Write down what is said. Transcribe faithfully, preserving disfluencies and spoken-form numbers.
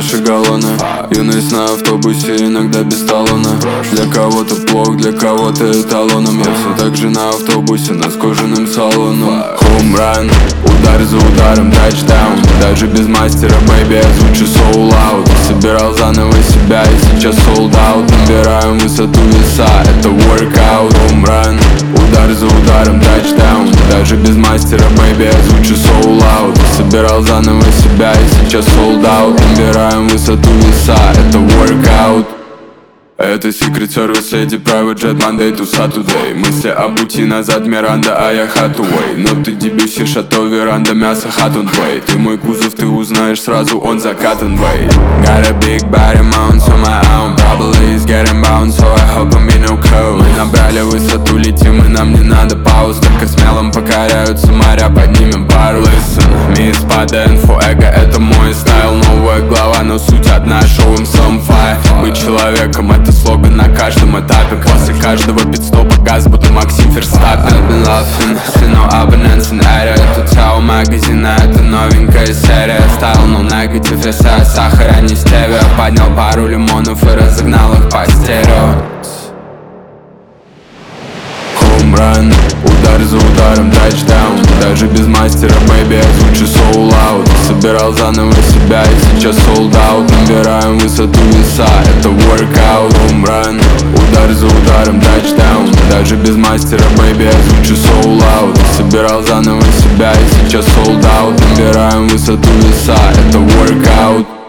наши галлоны. Юность на автобусе, иногда без талона. Для кого-то плох, для кого-то эталоном. Я все так же на автобусе, но с кожаным салоном. Хоумран, удар за ударом, тачдаун. Даже без мастера, бэйби, я звучу soul out. Собирал заново себя и сейчас sold out. Набираем высоту веса, это workout. Хоумран, удар за ударом, тачдаун. Даже без мастера, бэйби, я звучу soul out. Собирал заново себя и сейчас sold out. Набираем высоту веса, это workout. Это Secret Service, эти Private Jet, Monday to Saturday. Мысли о пути назад, Миранда, а я Hathaway. Но ты дебюси, шато, веранда, мясо, Hathaway. Ты мой кузов, ты узнаешь сразу, он закатан, вей. Got a big body mount on my own. Probably is getting bound, so I hope I'm in no code. Мы набрали высоту, летим, и нам не надо пауз. Только смелым покоряются моря, поднимем пару. Listen, мисс Пада, инфо, эго, это мой стайл. Новая глава, но суть одна, шоу им some fire. Быть человеком, это слоган на каждом этапе. После каждого пидстопа газ, будто Максим Ферстаппен. I've been laughing, see no abundance in area. Это Тяо магазина, это новенькая серия. Стайл, no negative, я сая сахар, а не стевия. Поднял пару лимонов и разогнал их по стерео. Хоумран, удар за ударом, тачдаун. Даже без мастера, бэйби, я звучу soul out. Собирал заново себя и сейчас sold out. Набираем высоту веса, это workout. Хоумран, удар за ударом, тачдаун. Даже без мастера, бэйби, я звучу soul out. Собирал заново себя и сейчас sold out. Набираем высоту веса, это workout.